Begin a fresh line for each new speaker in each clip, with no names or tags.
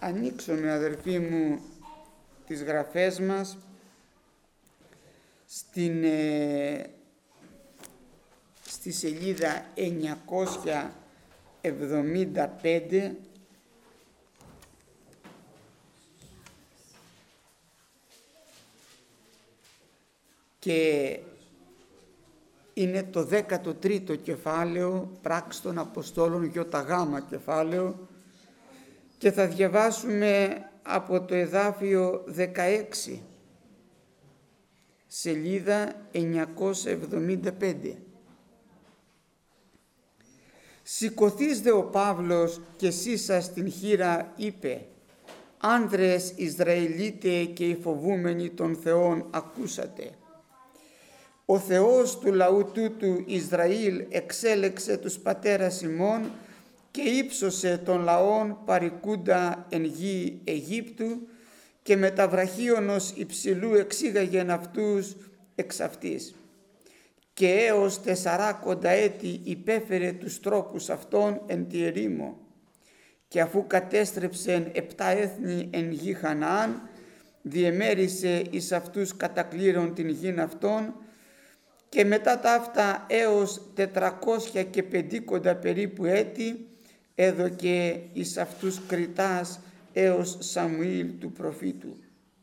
ανοίξουμε, αδερφοί μου, τις γραφές μας στη σελίδα 975 και είναι το 13ο κεφάλαιο, Πράξεις των Αποστόλων, ΙΓ κεφάλαιο, και θα διαβάσουμε από το εδάφιο 16, σελίδα 975. «Σηκωθείς δε ο Παύλος και σύσας την χείρα, είπε, άνδρες Ισραηλίτε και οι φοβούμενοι των Θεών, ακούσατε. Ο Θεός του λαού τούτου Ισραήλ εξέλεξε τους πατέρας ημών και ύψωσε των λαών παρικούντα εν γη Αιγύπτου και με τα βραχίονος υψηλού εξήγαγεν αυτούς εξ αυτής. Και έως 40 έτη υπέφερε τους τρόπους αυτών εν τη ερήμο. Και αφού κατέστρεψεν 7 έθνη εν γη Χαναάν, διεμέρισε εις αυτούς κατακλήρων την γην αυτών, και μετά τα αυτά έως 450 περίπου έτη έδωκε εις αυτούς κριτάς έως Σαμουήλ του προφήτου.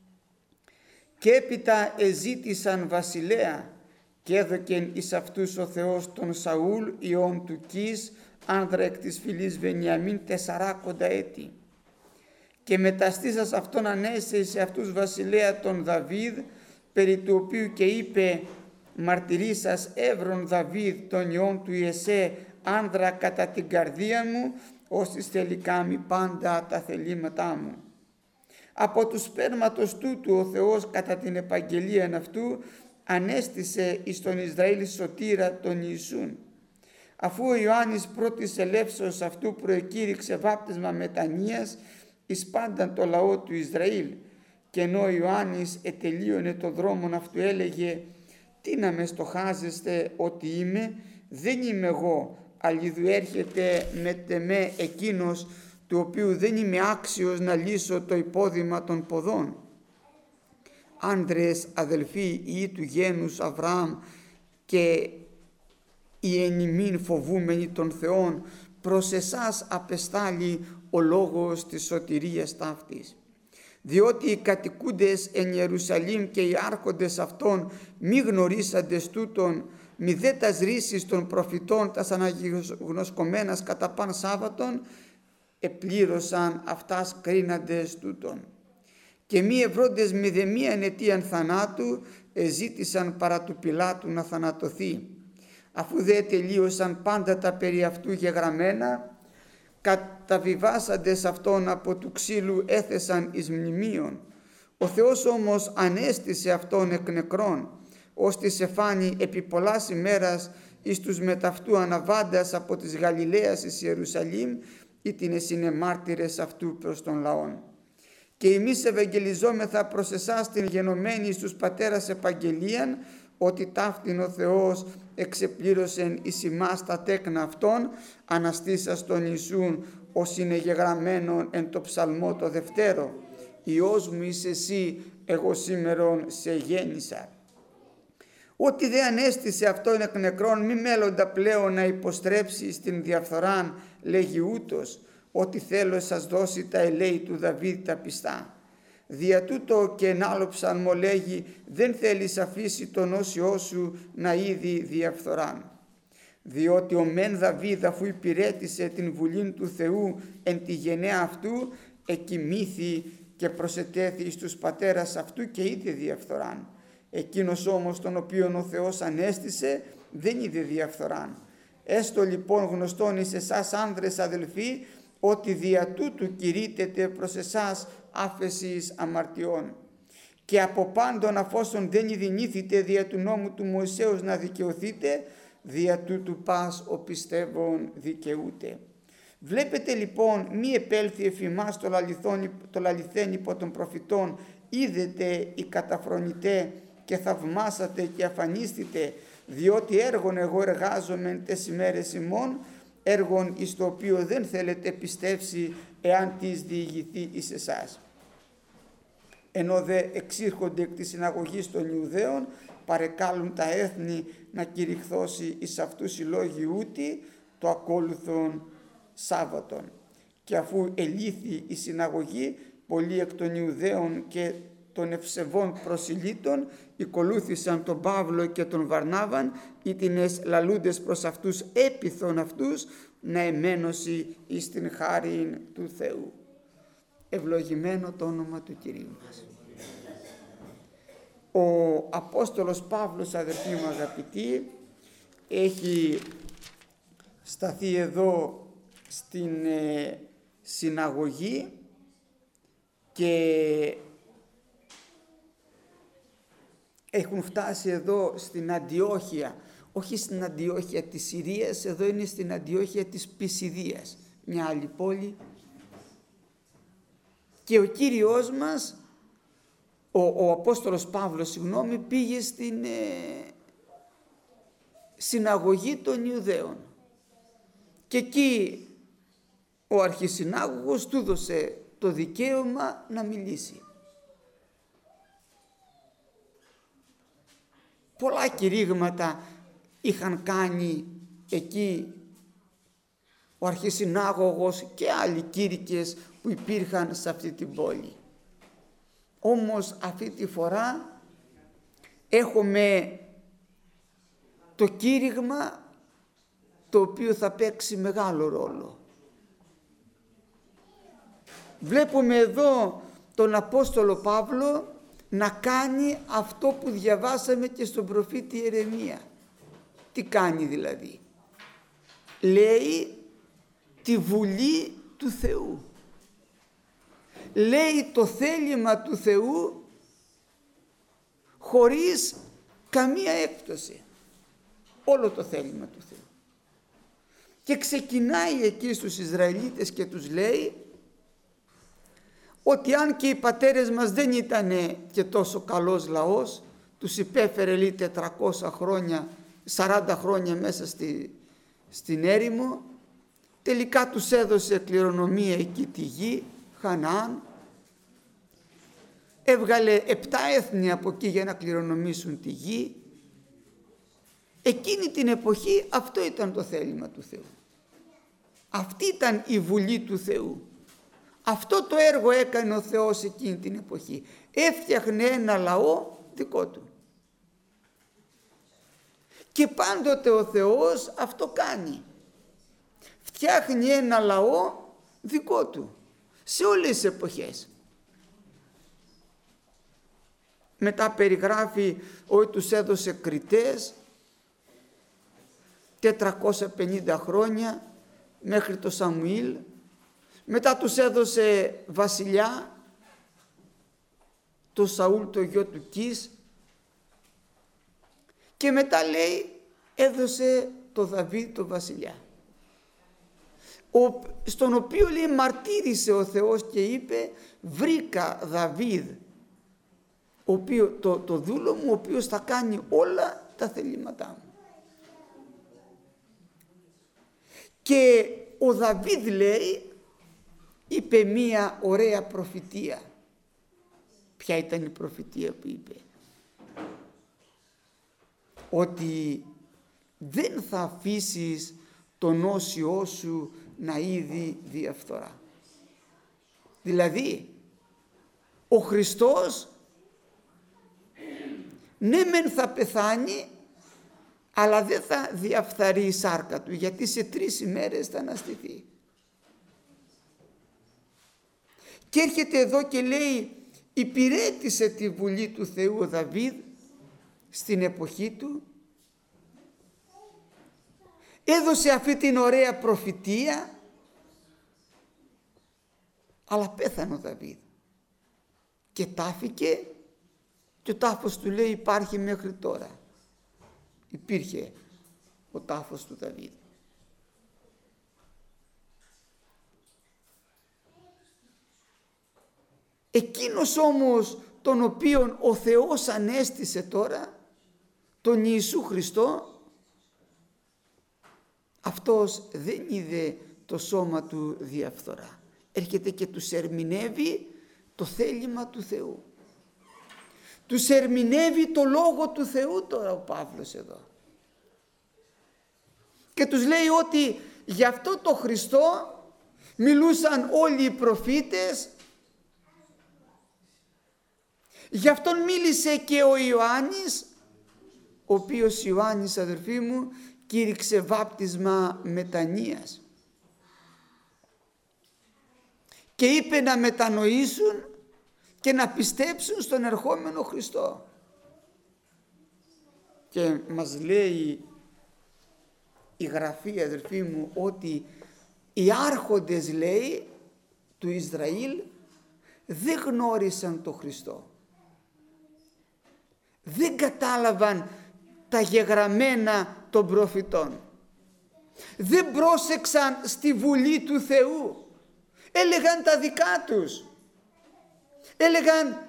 Και έπειτα εζήτησαν βασιλέα και έδωκεν εις αυτούς ο Θεός τον Σαούλ ιών του Κις, άνδρα εκ της φυλής Βενιαμίν 40 έτη. Και μεταστήσας αυτόν ανέσε σε αυτούς βασιλέα τον Δαβίδ, περί του οποίου και είπε, μαρτυρήσας εύρων Δαβίδ τον ιών του Ιεσέ, άνδρα κατά την καρδία μου, ώστις θέλει κάμει πάντα τα θελήματά μου. Από του σπέρματος τούτου ο Θεός κατά την επαγγελία αυτού ανέστησε εις τον Ισραήλ σωτήρα τον Ιησούν. Αφού ο Ιωάννης πρώτης ελεύσεως αυτού προεκήρυξε βάπτισμα μετανοίας εις πάνταν το λαό του Ισραήλ, και ενώ ο Ιωάννης ετελείωνε το δρόμον αυτού έλεγε, τι να με στοχάζεστε ότι είμαι, δεν είμαι εγώ, αλληδου έρχεται με με εκείνος του οποίου δεν είμαι άξιος να λύσω το υπόδημα των ποδών. Άνδρες αδελφοί ή του γένους Αβραάμ και οι εν ημίν φοβούμενοι των Θεών, προς εσάς απεστάλλει ο λόγος της σωτηρίας ταύτης. Διότι οι κατοικούντες εν Ιερουσαλήμ και οι άρχοντες αυτών μη γνωρίσαντες τούτον, μη δε τας ρίσεις των προφητών τας αναγνωσκομένας κατά παν Σάββατον, επλήρωσαν αυτάς κρίναντες τούτον. Και μη ευρώντες μη δε μίαν αιτίαν θανάτου, εζήτησαν παρά του Πιλάτου να θανατωθεί. Αφού δε τελείωσαν πάντα τα περί αυτού γεγραμμένα, καταβιβάσαντες αυτόν από του ξύλου έθεσαν εις μνημείων. Ο Θεός όμως ανέστησε αυτόν εκ νεκρών, ώστις εφάνει επί πολλάς ημέρας εις τους μεταυτού αναβάντας από της Γαλιλαίας εις Ιερουσαλήμ, ή την εσύνε μάρτυρες αυτού προς τον λαόν. Και εμείς ευαγγελιζόμεθα προς εσάς την γενομένη εις τους πατέρας επαγγελίαν, ότι ταύτην ο Θεός εξεπλήρωσεν εις ημάς τα τέκνα αυτών, αναστήσας τον Ιησούν, ως είναι γεγραμμένον εν το ψαλμό το δευτέρο. Υιός μου είσαι εσύ, εγώ σήμερον σε γέννησα. Ότι δε ανέστησε αυτόν εκ νεκρών, μη μέλλοντα πλέον να υποστρέψει στην διαφθοράν, λέγει ούτως, ότι θέλω σας δώσει τα ελέη του Δαβίδ τα πιστά. Δια τούτο και εν άλλο ψαλμό λέγει, δεν θέλεις αφήσει τον όσιό σου να είδει διαφθοράν. Διότι ο μεν Δαβίδ, αφού υπηρέτησε την βουλήν του Θεού εν τη γενναία αυτού, εκοιμήθη και προσετέθη εις τους πατέρας αυτού και είδε διαφθοράν. Εκείνος όμως τον οποίον ο Θεός ανέστησε δεν είδε διαφθοράν. Έστω λοιπόν γνωστόν εις εσάς άνδρες αδελφοί, ότι δια τούτου κηρύττεται προς εσάς άφεσης αμαρτιών. Και από πάντων αφόσον δεν ειδηνήθητε δια του νόμου του Μωυσέως να δικαιωθείτε, δια τούτου πας ο πιστεύων δικαιούται. Βλέπετε λοιπόν μη επέλθει εφ' ημάς το λαληθέν υπό των προφητών, είδετε οι καταφρονητέ και θαυμάσατε και αφανίστητε, διότι έργον εγώ εργάζομαι τες ημέρες ημών, έργον εις το οποίο δεν θέλετε πιστεύσει εάν της διηγηθεί εις εσάς. Ενώ δε εξήρχονται εκ της συναγωγής των Ιουδαίων, παρεκάλουν τα έθνη να κηρυχθώσει εις αυτούς οι λόγοι ούτη το ακόλουθον Σάββατον. Και αφού ελήθη η συναγωγή, πολλοί εκ των Ιουδαίων και των ευσεβών προσιλήτων ακολούθησαν τον Παύλο και τον Βαρνάβαν, ήτινες λαλούντες προς αυτούς έπειθον αυτούς να εμένωση εις την χάριν του Θεού. Ευλογημένο το όνομα του Κυρίου μας. Ο Απόστολος Παύλος, αδερφοί μου αγαπητοί, έχει σταθεί εδώ στην συναγωγή και έχουν φτάσει εδώ στην Αντιόχεια, όχι στην Αντιόχεια της Συρίας, εδώ είναι στην Αντιόχεια της Πισιδίας, μια άλλη πόλη. Και ο Κύριος μας, ο Απόστολος Παύλος, πήγε στην συναγωγή των Ιουδαίων. Και εκεί ο αρχισυνάγωγος του έδωσε το δικαίωμα να μιλήσει. Πολλά κηρύγματα είχαν κάνει εκεί ο αρχισυνάγωγος και άλλοι κήρυκες που υπήρχαν σε αυτή την πόλη. Όμως αυτή τη φορά έχουμε το κήρυγμα το οποίο θα παίξει μεγάλο ρόλο. Βλέπουμε εδώ τον Απόστολο Παύλο να κάνει αυτό που διαβάσαμε και στον προφήτη Ιερεμία. Τι κάνει δηλαδή? Λέει τη βουλή του Θεού. Λέει το θέλημα του Θεού χωρίς καμία έκπτωση. Όλο το θέλημα του Θεού. Και ξεκινάει εκεί στους Ισραηλίτες και τους λέει ότι αν και οι πατέρες μας δεν ήταν και τόσο καλός λαός, τους υπέφερε λέει 400 χρόνια, 40 χρόνια μέσα στην έρημο, τελικά τους έδωσε κληρονομία εκεί τη γη, Χαναάν, έβγαλε 7 έθνη από εκεί για να κληρονομήσουν τη γη. Εκείνη την εποχή αυτό ήταν το θέλημα του Θεού. Αυτή ήταν η βουλή του Θεού. Αυτό το έργο έκανε ο Θεός εκείνη την εποχή. Έφτιαχνε ένα λαό δικό του. Και πάντοτε ο Θεός αυτό κάνει. Φτιάχνει ένα λαό δικό του. Σε όλες τις εποχές. Μετά περιγράφει ότι τους έδωσε κριτές 450 χρόνια μέχρι το Σαμουήλ. Μετά τους έδωσε βασιλιά, το Σαούλ το γιο του Κις, και μετά λέει έδωσε το Δαβίδ το βασιλιά, στον οποίο λέει μαρτύρησε ο Θεός και είπε βρήκα Δαβίδ το δούλο μου, ο οποίος θα κάνει όλα τα θελήματά μου. Και ο Δαβίδ λέει είπε μία ωραία προφητεία. Ποια ήταν η προφητεία που είπε? Ότι δεν θα αφήσεις τον όσιό σου να είδει διαφθορά. Δηλαδή ο Χριστός ναι μεν θα πεθάνει, αλλά δεν θα διαφθαρεί η σάρκα του, γιατί σε 3 ημέρες θα αναστηθεί. Και έρχεται εδώ και λέει υπηρέτησε τη βουλή του Θεού ο Δαβίδ στην εποχή του, έδωσε αυτή την ωραία προφητεία, αλλά πέθανε ο Δαβίδ και τάφηκε, και ο τάφος του λέει υπάρχει μέχρι τώρα. Υπήρχε ο τάφος του Δαβίδ. Εκείνος όμως τον οποίον ο Θεός ανέστησε τώρα, τον Ιησού Χριστό, αυτός δεν είδε το σώμα του διαφθορά. έρχεται και τους ερμηνεύει το θέλημα του Θεού. Τους ερμηνεύει το Λόγο του Θεού τώρα ο Παύλος εδώ. Και τους λέει ότι γι' αυτό το Χριστό μιλούσαν όλοι οι προφήτες, γι' αυτόν μίλησε και ο Ιωάννης, ο οποίος Ιωάννης, αδερφοί μου, κήρυξε βάπτισμα μετανοίας και είπε να μετανοήσουν και να πιστέψουν στον ερχόμενο Χριστό. Και μας λέει η Γραφή, αδερφοί μου, ότι οι άρχοντες, λέει, του Ισραήλ δεν γνώρισαν τον Χριστό. Δεν κατάλαβαν τα γεγραμμένα των προφητών. Δεν πρόσεξαν στη Βουλή του Θεού. Έλεγαν τα δικά τους. Έλεγαν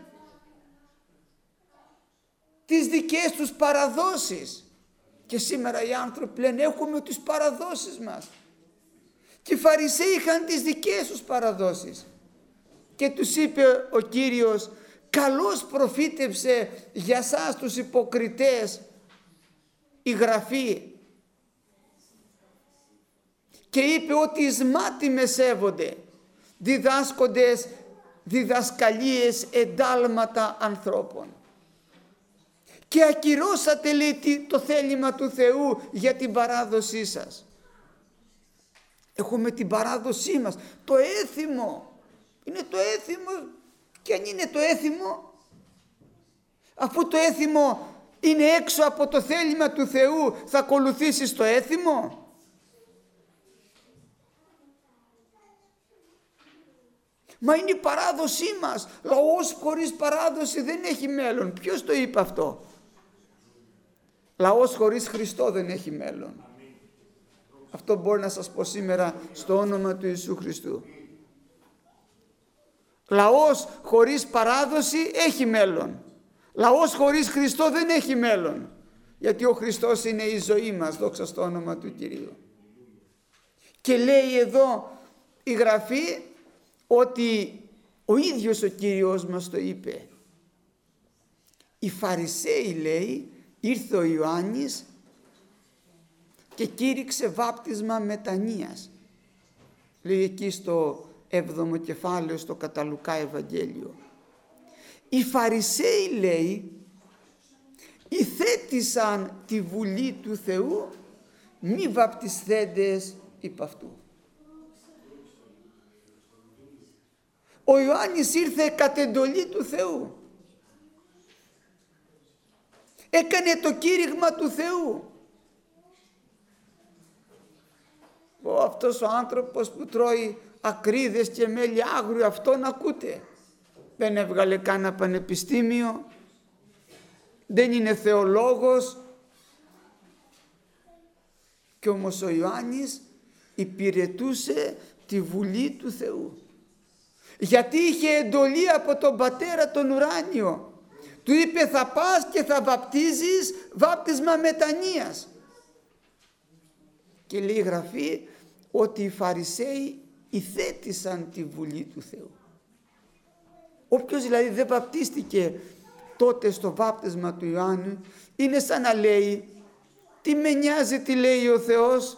τις δικές τους παραδόσεις. Και σήμερα οι άνθρωποι λένε έχουμε τις παραδόσεις μας. Και οι Φαρισαίοι είχαν τις δικές τους παραδόσεις. Και τους είπε ο Κύριος, καλώς προφήτευσε για σας τους υποκριτές η Γραφή. Και είπε ότι εις μάτι με σέβονται, διδάσκοντες διδασκαλίες εντάλματα ανθρώπων. Και ακυρώσατε, λέει, το θέλημα του Θεού για την παράδοσή σας. Έχουμε την παράδοσή μας, το έθιμο. Είναι το έθιμο, και αν είναι το έθιμο, αφού το έθιμο είναι έξω από το θέλημα του Θεού, θα ακολουθήσεις το έθιμο? Μα είναι η παράδοσή μας. Λαός χωρίς παράδοση δεν έχει μέλλον. Ποιος το είπε αυτό? Λαός χωρίς Χριστό δεν έχει μέλλον. Αυτό μπορώ να σας πω σήμερα στο όνομα του Ιησού Χριστού. Λαός χωρίς παράδοση έχει μέλλον. Λαός χωρίς Χριστό δεν έχει μέλλον. Γιατί ο Χριστός είναι η ζωή μας, δόξα στο όνομα του Κυρίου. Και λέει εδώ η Γραφή ότι ο ίδιος ο Κύριος μας το είπε. Οι Φαρισαίοι, λέει, ήρθε ο Ιωάννης και κήρυξε βάπτισμα μετανοίας. Λέει εκεί στο 7ο κεφάλαιο στο κατά Λουκά Ευαγγέλιο. Οι Φαρισαίοι, λέει, ηθέτησαν τη Βουλή του Θεού μη βαπτισθέντες υπ' αυτού. Ο Ιωάννης ήρθε κατ' εντολή του Θεού. Έκανε το κήρυγμα του Θεού. Αυτός ο άνθρωπος που τρώει ακρίδες και μέλι άγριου, αυτόν ακούτε? Δεν έβγαλε κανένα πανεπιστήμιο, δεν είναι θεολόγος. Κι όμως ο Ιωάννης υπηρετούσε τη Βουλή του Θεού. Γιατί είχε εντολή από τον Πατέρα τον ουράνιο. Του είπε θα πας και θα βαπτίζεις βάπτισμα μετανοίας. Και λέει η Γραφή ότι οι Φαρισαίοι ηθέτησαν τη Βουλή του Θεού. Όποιος δηλαδή δεν βαπτίστηκε τότε στο βάπτισμα του Ιωάννου, είναι σαν να λέει, τι με νοιάζει τι λέει ο Θεός?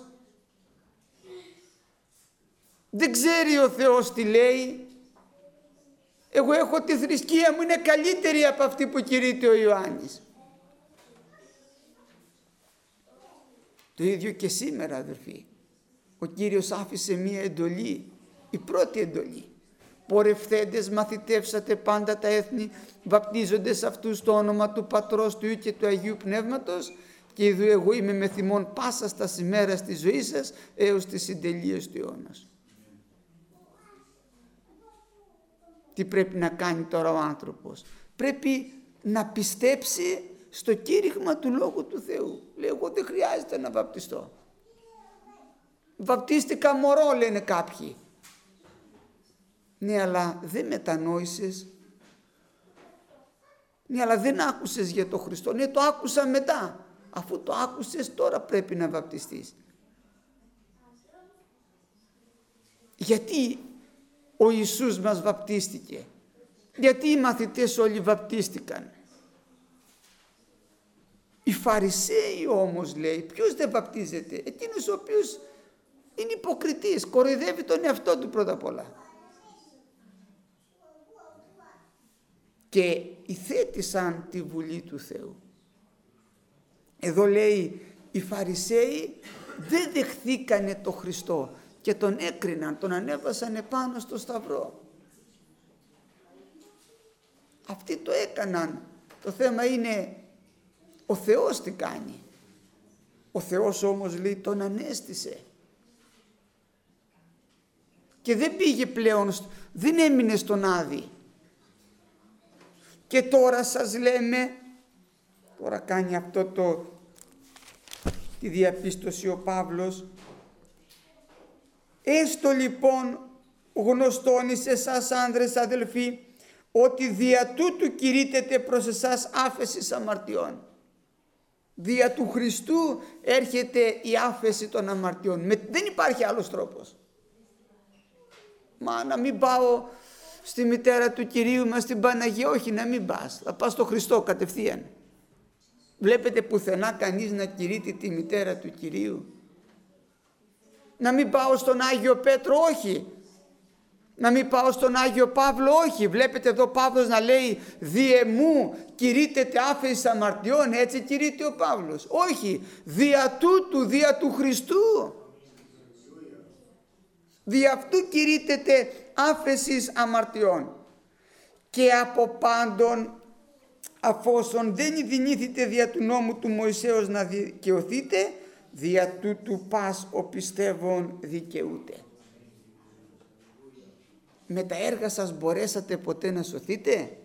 Δεν ξέρει ο Θεός τι λέει. Εγώ έχω τη θρησκεία μου, είναι καλύτερη από αυτή που κηρύττει ο Ιωάννης. Το ίδιο και σήμερα, αδερφοί. Ο Κύριος άφησε μία εντολή, η πρώτη εντολή. Πορευθέντες μαθητεύσατε πάντα τα έθνη, βαπτίζοντες αυτούς το όνομα του Πατρός, του Υιού και του Αγίου Πνεύματος, και ειδού εγώ είμαι με θυμών πάσα στα ημέρας της ζωής σας έως τη συντελείωση του αιώνας. Τι πρέπει να κάνει τώρα ο άνθρωπος? Πρέπει να πιστέψει στο κήρυγμα του Λόγου του Θεού. Λέει, εγώ δεν χρειάζεται να βαπτιστώ. Βαπτίστηκα μωρό, λένε κάποιοι. Ναι, αλλά δεν μετανόησες. Ναι, αλλά δεν άκουσες για τον Χριστό. Ναι, το άκουσα μετά. Αφού το άκουσες, τώρα πρέπει να βαπτιστείς. Γιατί ο Ιησούς μας βαπτίστηκε? Γιατί οι μαθητές όλοι βαπτίστηκαν? Οι Φαρισαίοι όμως, λέει, ποιος δεν βαπτίζεται? Εκείνος ο οποίος είναι υποκριτής, κοροϊδεύει τον εαυτό του πρώτα απ' όλα. Και υθέτησαν τη Βουλή του Θεού. Εδώ λέει, οι Φαρισαίοι δεν δεχθήκανε το Χριστό και τον έκριναν, τον ανέβασαν επάνω στο σταυρό. Αυτοί το έκαναν. Το θέμα είναι ο Θεός τι κάνει. Ο Θεός όμως, λέει, τον ανέστησε. Και δεν πήγε πλέον, δεν έμεινε στον Άδη. Και τώρα σας λέμε, τώρα κάνει αυτό τη διαπίστωση ο Παύλος, έστω λοιπόν γνωστόν εις εσάς άνδρες αδελφοί, ότι δια τούτου κηρύττεται προς εσάς άφεσης αμαρτιών. Δια του Χριστού έρχεται η άφεση των αμαρτιών. Δεν υπάρχει άλλος τρόπος. Μα να μην πάω στη μητέρα του Κυρίου μας, στην Παναγία? Όχι, να μην πας. Θα πας στο Χριστό κατευθείαν. Βλέπετε πουθενά κανείς να κηρύττει τη μητέρα του Κυρίου? Να μην πάω στον Άγιο Πέτρο? Όχι. Να μην πάω στον Άγιο Παύλο? Όχι. Βλέπετε εδώ Παύλος να λέει, διε μου κηρύττεται άφεση αμαρτιών? Έτσι κηρύττει ο Παύλος? Όχι. Δια τούτου, δια του Χριστού. Δι' αυτού κηρύττεται άφεσης αμαρτιών. Και από πάντων, αφόσον δεν δυνήθητε δια του νόμου του Μωυσέως να δικαιωθείτε, δια τούτου πας ο πιστεύων δικαιούται. Με τα έργα σας μπορέσατε ποτέ να σωθείτε?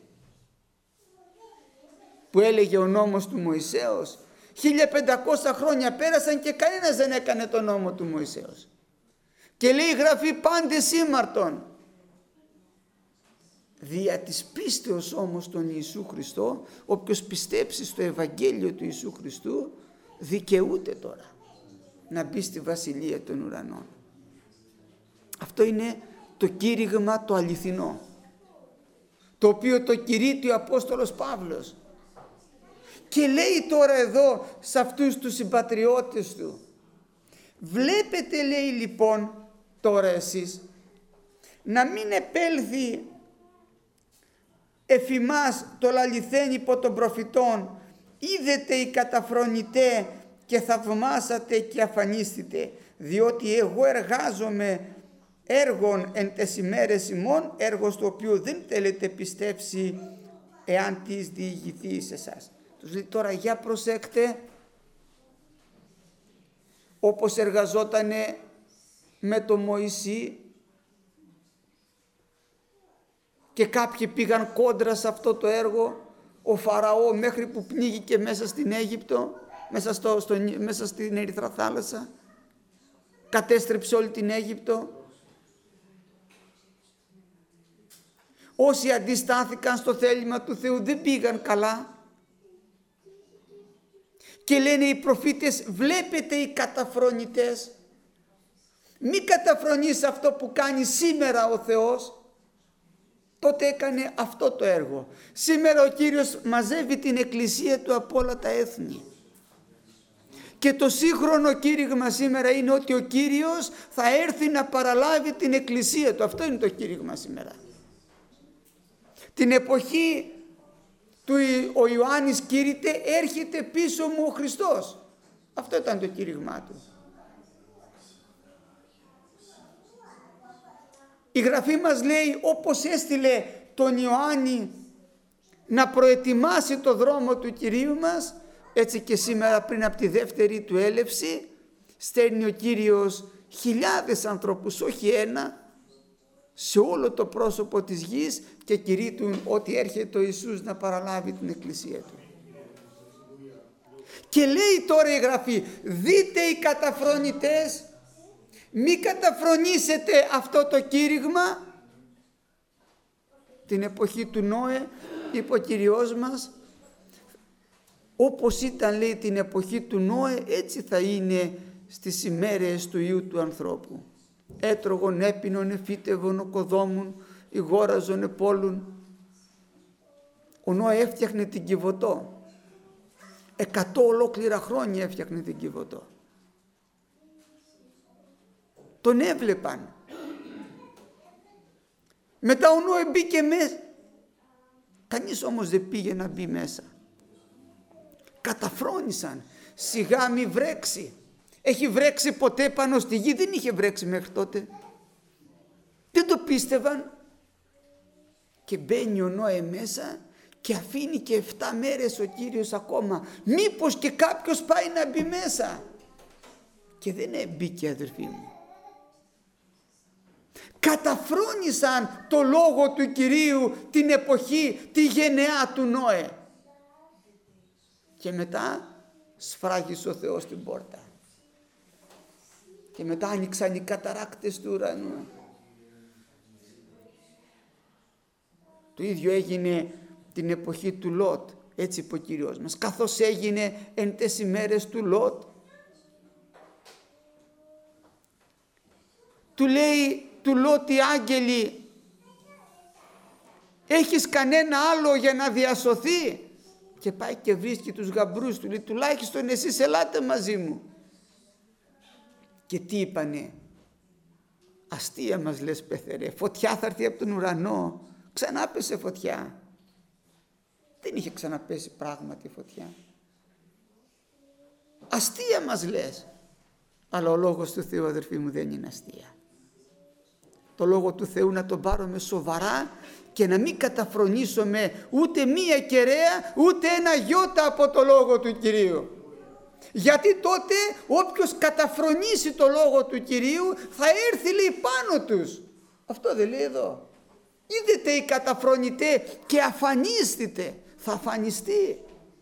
Που έλεγε ο νόμος του Μωυσέως. 1500 χρόνια πέρασαν και κανένας δεν έκανε τον νόμο του Μωυσέως. Και λέει η Γραφή, πάντες ήμαρτον. Δια της πίστεως όμως τον Ιησού Χριστό, όποιος πιστέψει στο Ευαγγέλιο του Ιησού Χριστού, δικαιούται τώρα να μπει στη Βασιλεία των Ουρανών. Αυτό είναι το κήρυγμα το αληθινό, το οποίο το κηρύττει ο Απόστολος Παύλος. Και λέει τώρα εδώ σε αυτούς τους συμπατριώτες του, βλέπετε, λέει, λοιπόν τώρα εσείς, να μην επέλθει εφημάς το λαληθέν υπό των προφητών, είδετε οι καταφρονητέ και θαυμάσατε και αφανίστητε, διότι εγώ εργάζομαι έργων εν τες ημέρες ημών, έργο στο οποίο δεν θέλετε πιστέψει εάν τις διηγηθεί σε εσάς. Τους λέει τώρα, για προσέξτε, όπως εργαζότανε με το Μωυσή και κάποιοι πήγαν κόντρα σε αυτό το έργο, ο Φαραώ μέχρι που πνίγηκε μέσα στην Αίγυπτο, μέσα στην Ερυθρά θάλασσα, κατέστρεψε όλη την Αίγυπτο. Όσοι αντιστάθηκαν στο θέλημα του Θεού δεν πήγαν καλά. Και λένε οι προφήτες, βλέπετε οι καταφρονητές, μη καταφρονείς αυτό που κάνει σήμερα ο Θεός. Τότε έκανε αυτό το έργο. Σήμερα ο Κύριος μαζεύει την εκκλησία του από όλα τα έθνη. Και το σύγχρονο κήρυγμα σήμερα είναι ότι ο Κύριος θα έρθει να παραλάβει την εκκλησία του. Αυτό είναι το κήρυγμα σήμερα. Την εποχή του ο Ιωάννης κήρυτε, έρχεται πίσω μου ο Χριστός. Αυτό ήταν το κήρυγμά του. Η Γραφή μας λέει, όπως έστειλε τον Ιωάννη να προετοιμάσει το δρόμο του Κυρίου μας, έτσι και σήμερα πριν από τη δεύτερη του έλευση στέλνει ο Κύριος χιλιάδες ανθρώπους, όχι ένα, σε όλο το πρόσωπο της γης και κηρύττουν ότι έρχεται ο Ιησούς να παραλάβει την εκκλησία του. Και λέει τώρα η Γραφή, δείτε οι καταφρονητές, μη καταφρονήσετε αυτό το κήρυγμα. Την εποχή του Νόε είπε ο Κυριός μας, όπως ήταν, λέει, την εποχή του Νόε, έτσι θα είναι στις ημέρες του Υιού του ανθρώπου. έτρωγον, έπινον, εφύτευον, οκοδόμουν, ηγόραζον, επόλουν. Ο Νόε έφτιαχνε την Κιβωτό. 100 ολόκληρα χρόνια έφτιαχνε την Κιβωτό. Τον έβλεπαν. Μετά ο Νόε μπήκε μέσα. Κανείς όμως δεν πήγε να μπει μέσα. Καταφρόνησαν. Σιγά μη βρέξει. Έχει βρέξει ποτέ πάνω στη γη? Δεν είχε βρέξει μέχρι τότε. Δεν το πίστευαν. Και μπαίνει ο Νόε μέσα και αφήνει και 7 μέρες ο Κύριος ακόμα. Μήπως και κάποιος πάει να μπει μέσα? Και δεν μπήκε, αδερφοί μου. Καταφρόνησαν το λόγο του Κυρίου την εποχή, τη γενεά του Νόε. Και μετά σφράγισε ο Θεός την πόρτα. Και μετά άνοιξαν οι καταράκτες του ουρανού. Το ίδιο έγινε την εποχή του Λότ. Έτσι είπε ο Κύριος μας. Καθώς έγινε εν τες ημέρες του Λότ. Του λέει του Λότ οι άγγελοι, έχεις κανένα άλλο για να διασωθεί? Και πάει και βρίσκει τους γαμπρούς του, λέει τουλάχιστον εσείς ελάτε μαζί μου. Και τι είπανε? Αστεία μας λες πεθερέ, φωτιά θα έρθει από τον ουρανό. Ξανά πέσε φωτιά. Δεν είχε ξαναπέσει πράγματι φωτιά. Αστεία μας λες. Αλλά ο λόγος του Θεού, αδερφοί μου, δεν είναι αστεία. Το λόγο του Θεού να τον πάρουμε σοβαρά και να μην καταφρονήσουμε ούτε μία κεραία ούτε ένα γιώτα από το λόγο του Κυρίου. Γιατί τότε όποιος καταφρονήσει το λόγο του Κυρίου θα έρθει, λέει, πάνω τους. Αυτό δεν λέει εδώ? Είδετε οι καταφρονητέ και αφανίστητε. Θα αφανιστεί.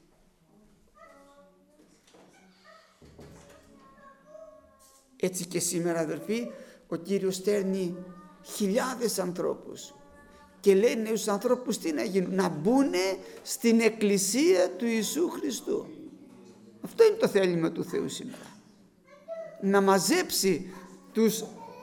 Έτσι και σήμερα, αδερφοί, ο Κύριος στέλνει χιλιάδες ανθρώπους και λένε στους ανθρώπους τι να γίνουν? Να μπουν στην εκκλησία του Ιησού Χριστού. Αυτό είναι το θέλημα του Θεού σήμερα. Να μαζέψει τους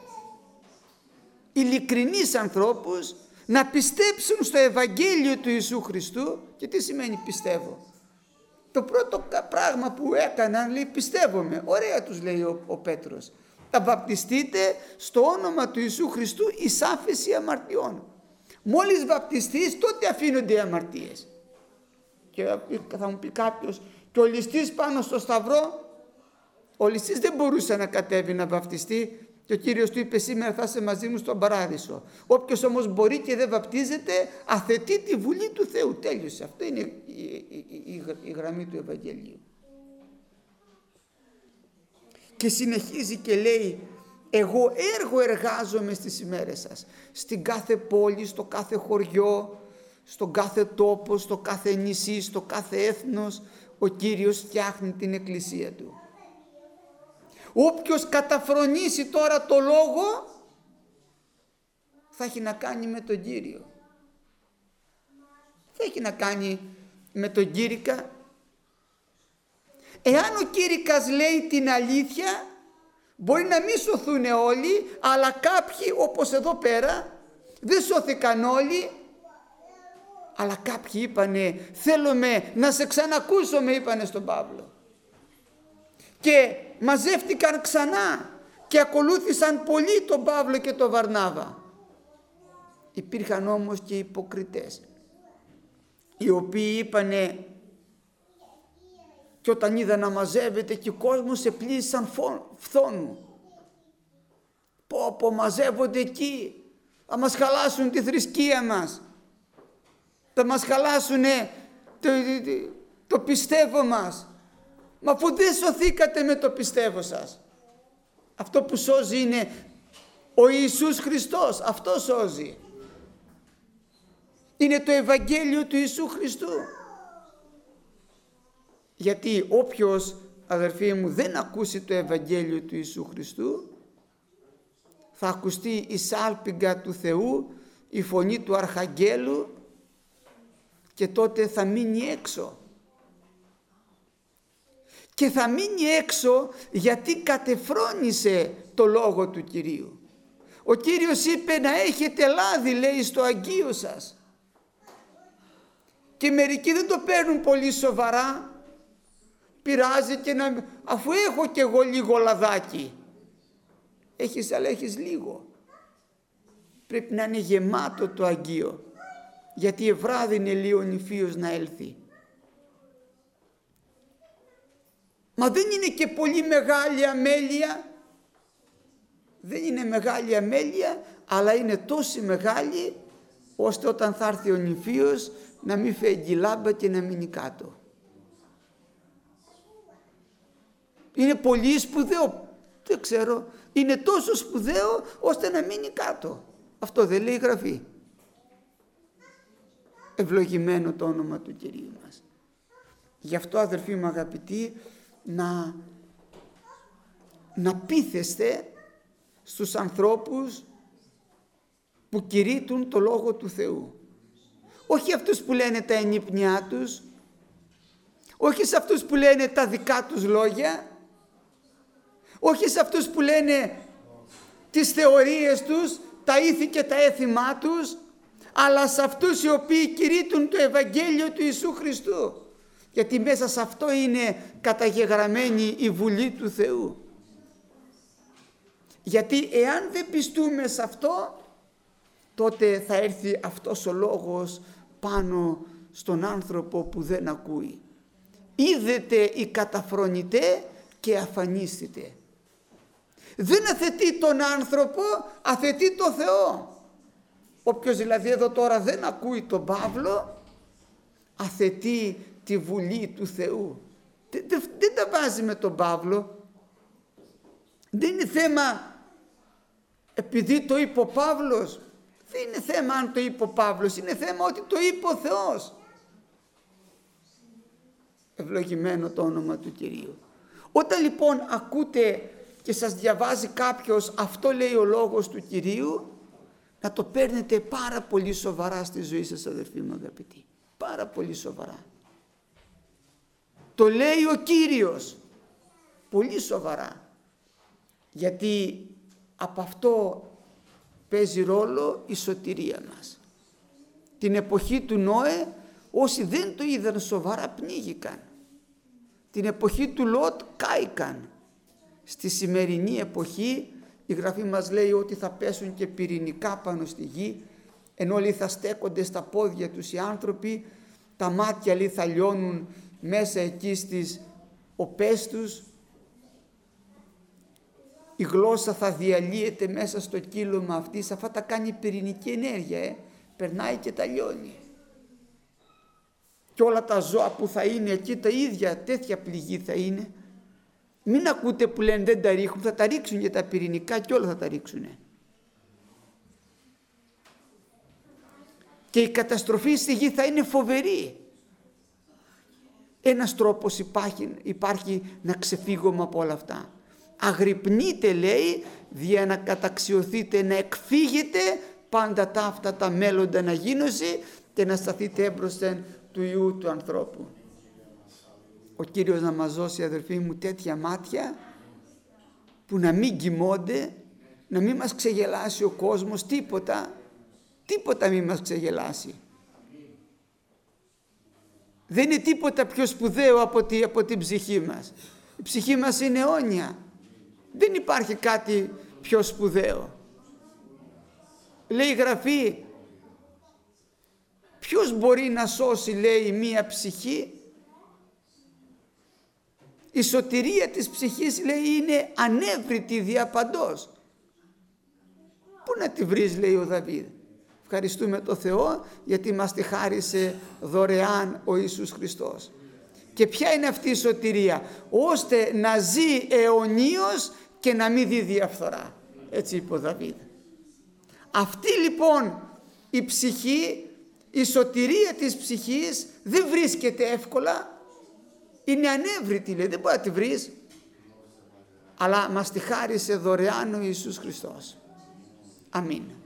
ειλικρινείς ανθρώπους να πιστέψουν στο Ευαγγέλιο του Ιησού Χριστού. Και τι σημαίνει πιστεύω? Το πρώτο πράγμα που έκαναν, λέει, πιστεύομαι. Ωραία, τους λέει ο Πέτρος. Θα βαπτιστείτε στο όνομα του Ιησού Χριστού εις άφεση αμαρτιών. Μόλις βαπτιστείς, τότε αφήνονται οι αμαρτίες. Και θα μου πει κάποιος, και ο ληστής πάνω στο σταυρό? Ο ληστής δεν μπορούσε να κατέβει να βαπτιστεί και ο Κύριος του είπε σήμερα θα είσαι μαζί μου στον παράδεισο. Όποιος όμως μπορεί και δεν βαπτίζεται αθετεί τη βουλή του Θεού. Τέλειωσε. Αυτό είναι η γραμμή του Ευαγγελίου. Και συνεχίζει και λέει, εγώ έργο εργάζομαι στις ημέρες σας. Στην κάθε πόλη, στο κάθε χωριό, στον κάθε τόπο, στο κάθε νησί, στο κάθε έθνος, ο Κύριος φτιάχνει την εκκλησία του. Όποιος καταφρονήσει τώρα το λόγο θα έχει να κάνει με τον Κύριο. Θα έχει να κάνει με τον Κύρικα. Εάν ο Κύρικας λέει την αλήθεια, μπορεί να μην σωθούν όλοι, αλλά κάποιοι, όπως εδώ πέρα, δεν σώθηκαν όλοι, αλλά κάποιοι είπανε θέλουμε να σε ξανακούσουμε, είπανε στον Παύλο. Και μαζεύτηκαν ξανά και ακολούθησαν πολύ τον Παύλο και τον Βαρνάβα. Υπήρχαν όμως και υποκριτές, οι οποίοι είπανε, και όταν είδα να μαζεύεται και ο κόσμος σε πλήσαν φθόνου. Πω μαζεύονται εκεί, θα μας χαλάσουν τη θρησκεία μας, θα μας χαλάσουν το πιστεύω μας. Μα αφού δεν σωθήκατε με το πιστεύω σας. Αυτό που σώζει είναι ο Ιησούς Χριστός, αυτό σώζει. Είναι το Ευαγγέλιο του Ιησού Χριστού. Γιατί όποιος, αδερφοί μου, δεν ακούσει το Ευαγγέλιο του Ιησού Χριστού, θα ακουστεί η σάλπιγγα του Θεού, η φωνή του Αρχαγγέλου, και τότε θα μείνει έξω. Και θα μείνει έξω γιατί κατεφρόνησε το λόγο του Κυρίου. Ο Κύριος είπε να έχετε λάδι, λέει, στο Αγγείο σας. Και μερικοί δεν το παίρνουν πολύ σοβαρά. Πειράζει και αφού έχω κι εγώ λίγο λαδάκι. Έχεις, αλλά έχεις λίγο. Πρέπει να είναι γεμάτο το Αγγείο, γιατί ευράδυνε λίγο νηφίος να έλθει. Μα δεν είναι και πολύ μεγάλη αμέλεια. Δεν είναι μεγάλη αμέλεια, αλλά είναι τόσο μεγάλη ώστε όταν θα έρθει ο νηφίος να μην φέγγει λάμπα και να μείνει κάτω. Είναι πολύ σπουδαίο, δεν ξέρω, είναι τόσο σπουδαίο ώστε να μείνει κάτω. Αυτό δεν λέει η Γραφή? Ευλογημένο το όνομα του Κυρίου μας. Γι' αυτό, αδερφοί μου αγαπητοί, να πείθεστε στους ανθρώπους που κηρύττουν το Λόγο του Θεού. Όχι αυτούς που λένε τα ενύπνιά τους, όχι σε αυτούς που λένε τα δικά τους λόγια, όχι σε αυτούς που λένε τις θεωρίες τους, τα ήθη και τα έθιμά τους, αλλά σε αυτούς οι οποίοι κηρύττουν το Ευαγγέλιο του Ιησού Χριστού. Γιατί μέσα σε αυτό είναι καταγεγραμμένη η Βουλή του Θεού. Γιατί εάν δεν πιστούμε σε αυτό, τότε θα έρθει αυτός ο λόγος πάνω στον άνθρωπο που δεν ακούει. Είδετε οι καταφρονητέ και αφανίστητε. Δεν αθετεί τον άνθρωπο, αθετεί το Θεό. Όποιος δηλαδή εδώ τώρα δεν ακούει τον Παύλο, αθετεί τη Βουλή του Θεού. Δεν τα βάζει με τον Παύλο. Δεν είναι θέμα επειδή το είπε ο Παύλος. Δεν είναι θέμα αν το είπε ο Παύλος. Είναι θέμα ότι το είπε ο Θεός. Ευλογημένο το όνομα του Κυρίου. Όταν λοιπόν ακούτε και σας διαβάζει κάποιος αυτό λέει ο λόγος του Κυρίου, να το παίρνετε πάρα πολύ σοβαρά στη ζωή σας, αδερφοί μου αγαπητοί. Πάρα πολύ σοβαρά. Το λέει ο Κύριος. Πολύ σοβαρά. Γιατί από αυτό παίζει ρόλο η σωτηρία μας. Την εποχή του Νόε όσοι δεν το είδαν σοβαρά πνίγηκαν. Την εποχή του Λότ κάηκαν. Στη σημερινή εποχή η Γραφή μας λέει ότι θα πέσουν και πυρηνικά πάνω στη γη, ενώ όλοι θα στέκονται στα πόδια τους οι άνθρωποι, τα μάτια λέει θα λιώνουν μέσα εκεί στις οπές τους, η γλώσσα θα διαλύεται μέσα στο κύλωμα αυτής. Αυτά τα κάνει η πυρηνική ενέργεια, περνάει και τα λιώνει. Και όλα τα ζώα που θα είναι εκεί τα ίδια, τέτοια πληγή θα είναι. Μην ακούτε που λένε δεν τα ρίχνουν, θα τα ρίξουν για τα πυρηνικά και όλα θα τα ρίξουν. Και η καταστροφή στη γη θα είναι φοβερή. Ένας τρόπος υπάρχει να ξεφύγουμε από όλα αυτά. Αγρυπνείτε λέει, δια να καταξιωθείτε, να εκφύγετε πάντα τα αυτά τα μέλλοντα να γίνωση και να σταθείτε έμπροσθεν του Υιού του ανθρώπου. Ο Κύριος να μας δώσει, αδερφοί μου, τέτοια μάτια που να μην κοιμώνται, να μην μας ξεγελάσει ο κόσμος, τίποτα μην μας ξεγελάσει. Δεν είναι τίποτα πιο σπουδαίο από την ψυχή μας. Η ψυχή μας είναι αιώνια. Δεν υπάρχει κάτι πιο σπουδαίο. Λέει η Γραφή, ποιος μπορεί να σώσει, λέει, μία ψυχή? Η σωτηρία της ψυχής, λέει, είναι ανέβρητη διαπαντός. Πού να τη βρεις, λέει ο Δαβίδ. Ευχαριστούμε το Θεό γιατί μας τη χάρισε δωρεάν ο Ιησούς Χριστός. Και ποια είναι αυτή η σωτηρία? Ώστε να ζει αιωνίως και να μην δει διαφθορά. Έτσι είπε ο Δαβίδ. Αυτή λοιπόν η ψυχή, η σωτηρία της ψυχής δεν βρίσκεται εύκολα. Είναι ανέβρητη, λέει, δεν μπορεί να τη βρεις. Αλλά μας τη χάρισε δωρεάν ο Ιησούς Χριστός. Αμήν.